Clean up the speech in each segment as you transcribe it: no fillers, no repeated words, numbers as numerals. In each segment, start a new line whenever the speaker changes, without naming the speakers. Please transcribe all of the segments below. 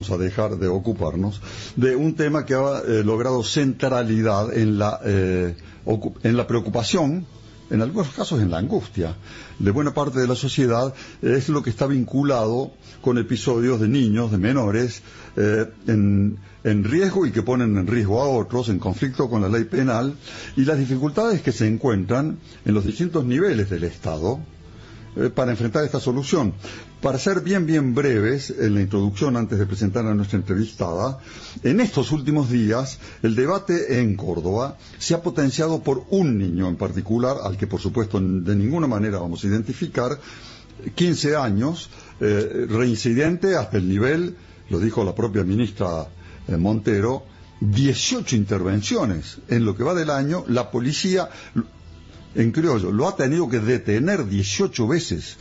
a dejar de ocuparnos de un tema que ha logrado centralidad en la preocupación, en algunos casos en la angustia de buena parte de la sociedad. Es lo que está vinculado con episodios de niños, de menores, en riesgo y que ponen en riesgo a otros, en conflicto con la ley penal, y las dificultades que se encuentran en los distintos niveles del Estado para enfrentar esta solución. Para ser bien breves en la introducción, antes de presentar a nuestra entrevistada, en estos últimos días el debate en Córdoba se ha potenciado por un niño en particular, al que por supuesto de ninguna manera vamos a identificar, 15 años, reincidente hasta el nivel, lo dijo la propia ministra Montero, 18 intervenciones en lo que va del año. La policía, en criollo, lo ha tenido que detener 18 veces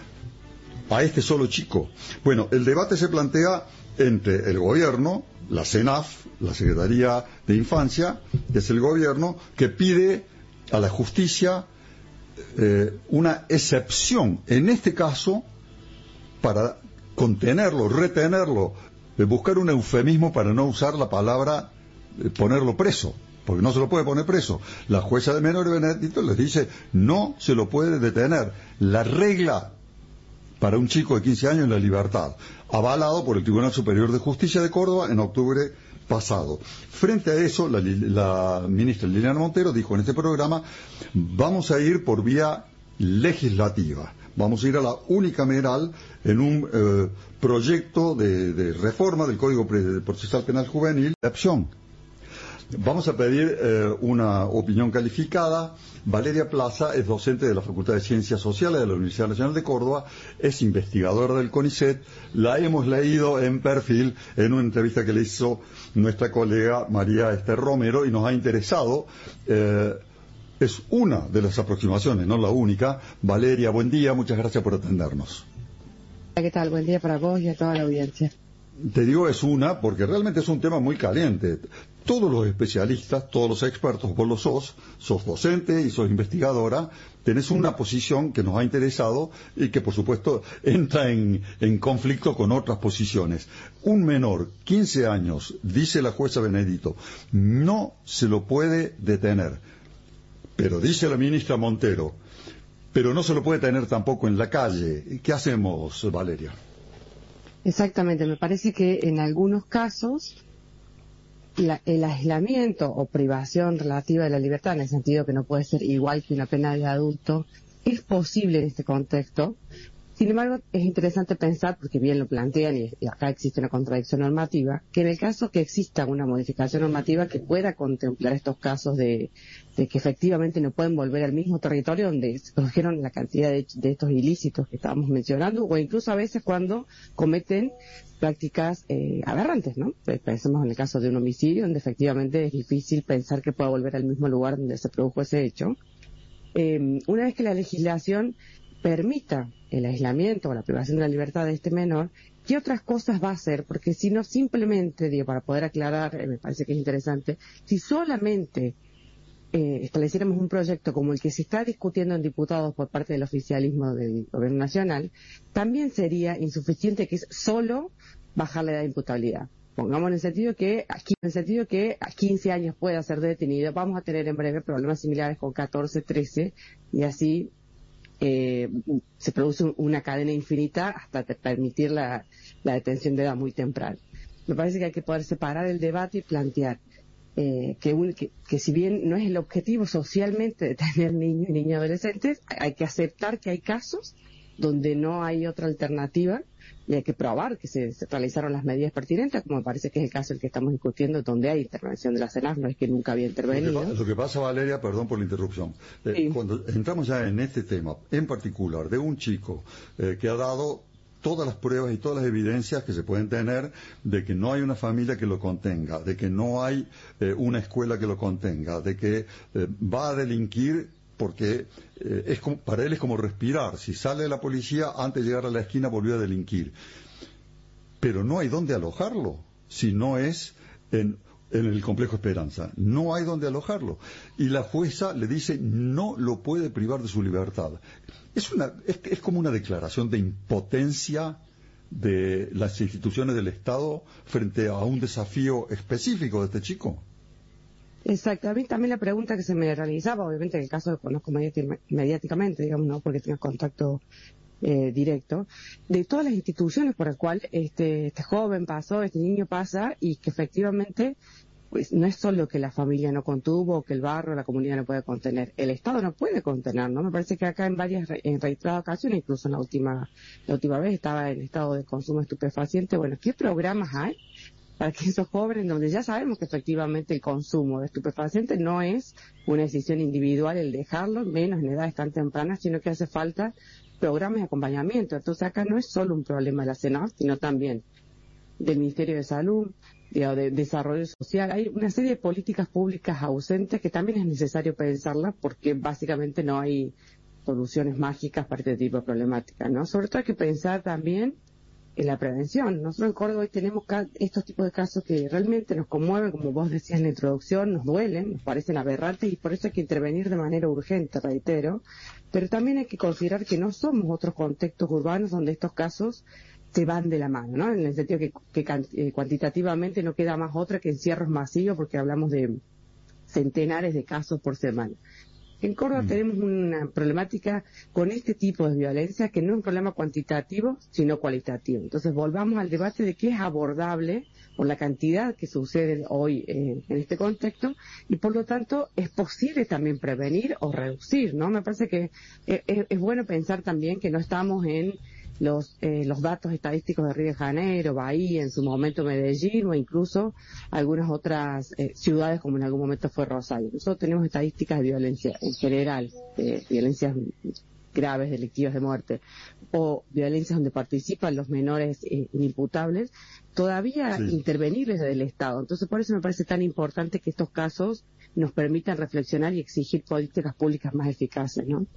a este solo chico. Bueno, el debate se plantea entre el gobierno, la CENAF, la Secretaría de Infancia, que es el gobierno, que pide a la justicia una excepción, en este caso, para contenerlo, retenerlo, buscar un eufemismo para no usar la palabra ponerlo preso, porque no se lo puede poner preso. La jueza de menores Benedicto les dice, no se lo puede detener. La regla para un chico de 15 años es la libertad, avalado por el Tribunal Superior de Justicia de Córdoba en octubre pasado. Frente a eso, la ministra Liliana Montero dijo en este programa, vamos a ir por vía legislativa, vamos a ir a la unicameral en un proyecto de reforma del Código Procesal Penal Juvenil de opción. Vamos a pedir una opinión calificada. Valeria Plaza es docente de la Facultad de Ciencias Sociales de la Universidad Nacional de Córdoba, es investigadora del CONICET. La hemos leído en perfil en una entrevista que le hizo nuestra colega María Esther Romero y nos ha interesado. Es una de las aproximaciones, no la única. Valeria, buen día, muchas gracias por atendernos.
¿Qué tal? Buen día para vos y a toda la audiencia.
Te digo es una porque realmente es un tema muy caliente. Todos los especialistas, todos los expertos, vos lo sos docente y sos investigadora, tenés una posición que nos ha interesado y que por supuesto entra en conflicto con otras posiciones. Un menor, 15 años, dice la jueza Benedito, no se lo puede detener. Pero dice la ministra Montero, pero no se lo puede tener tampoco en la calle. ¿Qué hacemos, Valeria?
Exactamente, me parece que en algunos casos el aislamiento o privación relativa de la libertad, en el sentido que no puede ser igual que una pena de adulto, es posible en este contexto. Sin embargo, es interesante pensar, porque bien lo plantean y acá existe una contradicción normativa, que en el caso que exista una modificación normativa que pueda contemplar estos casos de que efectivamente no pueden volver al mismo territorio donde se produjeron la cantidad de estos ilícitos que estábamos mencionando, o incluso a veces cuando cometen prácticas aberrantes, ¿no? Pensemos en el caso de un homicidio, donde efectivamente es difícil pensar que pueda volver al mismo lugar donde se produjo ese hecho. Una vez que la legislación permita el aislamiento o la privación de la libertad de este menor, ¿qué otras cosas va a hacer? Porque si no, simplemente, digo, para poder aclarar, me parece que es interesante, si solamente estableciéramos un proyecto como el que se está discutiendo en diputados por parte del oficialismo del Gobierno Nacional, también sería insuficiente que es solo bajar la edad de imputabilidad. Pongamos en el sentido que a 15 años pueda ser detenido, vamos a tener en breve problemas similares con 14, 13, y así se produce una cadena infinita hasta permitir la detención de edad muy temprana. Me parece que hay que poder separar el debate y plantear que si bien no es el objetivo socialmente de tener niños y niñas adolescentes, hay que aceptar que hay casos donde no hay otra alternativa y hay que probar que se realizaron las medidas pertinentes, como me parece que es el caso el que estamos discutiendo, donde hay intervención de la CENAF, no es que nunca había intervenido.
Lo que pasa, Valeria, perdón por la interrupción,
Sí.
Cuando entramos ya en este tema, en particular, de un chico que ha dado todas las pruebas y todas las evidencias que se pueden tener de que no hay una familia que lo contenga, de que no hay una escuela que lo contenga, de que va a delinquir porque para él es como respirar. Si sale de la policía, antes de llegar a la esquina volvió a delinquir. Pero no hay dónde alojarlo, si no es en el Complejo Esperanza. No hay dónde alojarlo. Y la jueza le dice, no lo puede privar de su libertad. Es como una declaración de impotencia de las instituciones del Estado frente a un desafío específico de este chico.
Exacto. A mí también la pregunta que se me realizaba, obviamente en el caso lo conozco mediáticamente, digamos, no porque tenga contacto directo, de todas las instituciones por las cuales este joven pasó, este niño pasa, y que efectivamente pues no es solo que la familia no contuvo, que el barrio, la comunidad no puede contener, el Estado no puede contener, ¿no? Me parece que acá en reiteradas ocasiones, incluso en la última vez estaba en estado de consumo estupefaciente. Bueno, ¿qué programas hay para que esos jóvenes, donde ya sabemos que efectivamente el consumo de estupefacientes no es una decisión individual el dejarlo, menos en edades tan tempranas, sino que hace falta programas de acompañamiento? Entonces acá no es solo un problema de la CENAF, sino también del Ministerio de Salud, de Desarrollo Social. Hay una serie de políticas públicas ausentes que también es necesario pensarlas, porque básicamente no hay soluciones mágicas para este tipo de problemáticas, ¿no? Sobre todo hay que pensar también en la prevención. Nosotros en Córdoba hoy tenemos estos tipos de casos que realmente nos conmueven, como vos decías en la introducción, nos duelen, nos parecen aberrantes, y por eso hay que intervenir de manera urgente, reitero, pero también hay que considerar que no somos otros contextos urbanos donde estos casos se van de la mano, ¿no? En el sentido que cuantitativamente no queda más otra que encierros masivos, porque hablamos de centenares de casos por semana. En Córdoba tenemos una problemática con este tipo de violencia que no es un problema cuantitativo, sino cualitativo. Entonces volvamos al debate de qué es abordable por la cantidad que sucede hoy en este contexto, y por lo tanto es posible también prevenir o reducir, ¿no? Me parece que es bueno pensar también que no estamos en los datos estadísticos de Río de Janeiro, Bahía, en su momento Medellín, o incluso algunas otras ciudades como en algún momento fue Rosario. Nosotros tenemos estadísticas de violencia en general, violencias graves, delictivas de muerte, o violencias donde participan los menores inimputables, todavía intervenir desde el Estado. Entonces por eso me parece tan importante que estos casos nos permitan reflexionar y exigir políticas públicas más eficaces, ¿no?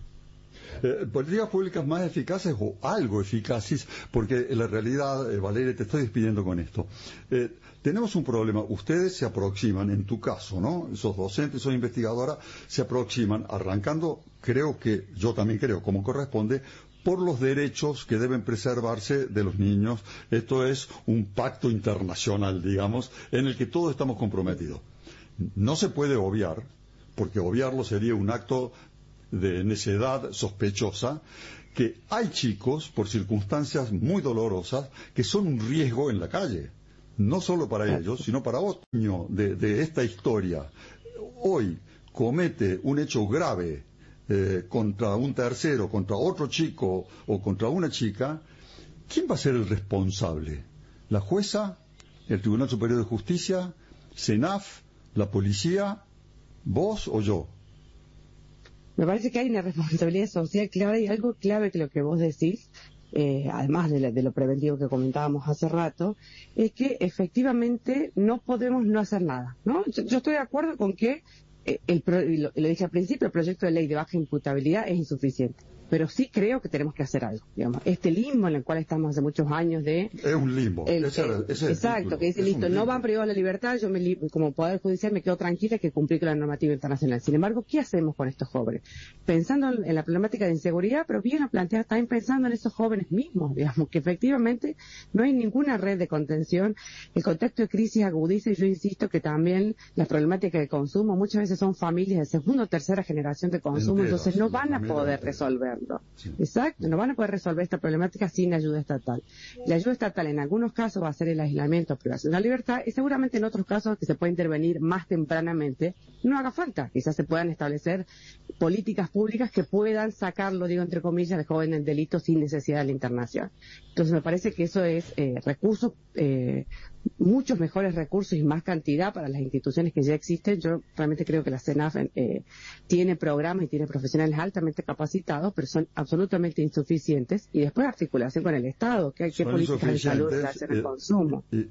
Políticas públicas más eficaces o algo eficaces, porque en la realidad, Valeria, te estoy despidiendo con esto. Tenemos un problema. Ustedes se aproximan, en tu caso, ¿no? Sos docente, sos investigadora, se aproximan arrancando, yo también creo, como corresponde, por los derechos que deben preservarse de los niños. Esto es un pacto internacional, digamos, en el que todos estamos comprometidos. No se puede obviar, porque obviarlo sería un acto de necedad sospechosa, que hay chicos, por circunstancias muy dolorosas, que son un riesgo en la calle, no solo para ellos, sino para otro niño de esta historia. Hoy comete un hecho grave contra un tercero, contra otro chico o contra una chica. ¿Quién va a ser el responsable? ¿La jueza? ¿El Tribunal Superior de Justicia? ¿CENAF? ¿La policía? ¿Vos o yo?
Me parece que hay una responsabilidad social clara, y algo clave que lo que vos decís, además de lo preventivo que comentábamos hace rato, es que efectivamente no podemos no hacer nada, ¿no? Yo estoy de acuerdo con que, lo dije al principio, el proyecto de ley de baja imputabilidad es insuficiente. Pero sí creo que tenemos que hacer algo, digamos. Este limbo en el cual estamos hace muchos años
Es un limbo.
Exacto, que dice, listo, no van privados de la libertad, yo como Poder Judicial me quedo tranquila que cumplir con la normativa internacional. Sin embargo, ¿qué hacemos con estos jóvenes? Pensando en la problemática de inseguridad, pero bien a plantear también pensando en esos jóvenes mismos, digamos, que efectivamente no hay ninguna red de contención. El contexto de crisis agudiza, y yo insisto que también la problemática de consumo, muchas veces son familias de segunda o tercera generación de consumo, entonces no van a poder resolver. Sí. Exacto, no van a poder resolver esta problemática sin ayuda estatal. La ayuda estatal en algunos casos va a ser el aislamiento o privación de la libertad, y seguramente en otros casos que se puede intervenir más tempranamente no haga falta. Quizás se puedan establecer políticas públicas que puedan sacarlo, digo entre comillas, de jóvenes en delito sin necesidad de la internación. Entonces me parece que eso es recursos, muchos mejores recursos y más cantidad para las instituciones que ya existen. Yo realmente creo que la CENAF tiene programas y tiene profesionales altamente capacitados, pero son absolutamente insuficientes. Y después articulación con el Estado, que hay que políticas de salud en relación al consumo.
Y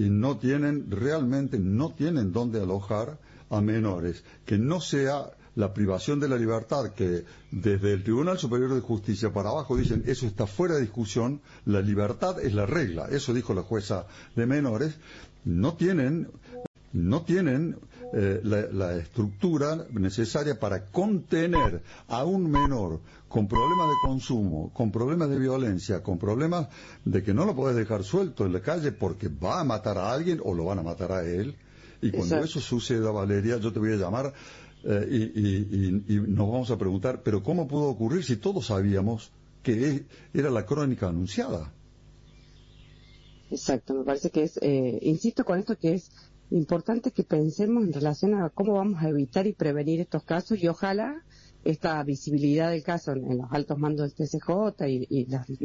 realmente no tienen dónde alojar a menores, que no sea la privación de la libertad, que desde el Tribunal Superior de Justicia para abajo dicen eso está fuera de discusión, la libertad es la regla, eso dijo la jueza de menores. No tienen no tienen la estructura necesaria para contener a un menor con problemas de consumo, con problemas de violencia, con problemas de que no lo puedes dejar suelto en la calle porque va a matar a alguien o lo van a matar a él. Y cuando
Exacto.
eso suceda, Valeria, yo te voy a llamar y nos vamos a preguntar, pero ¿cómo pudo ocurrir si todos sabíamos que era la crónica anunciada?
Exacto, me parece que es, insisto con esto, que es importante que pensemos en relación a cómo vamos a evitar y prevenir estos casos, y ojalá esta visibilidad del caso en los altos mandos del TCJ y las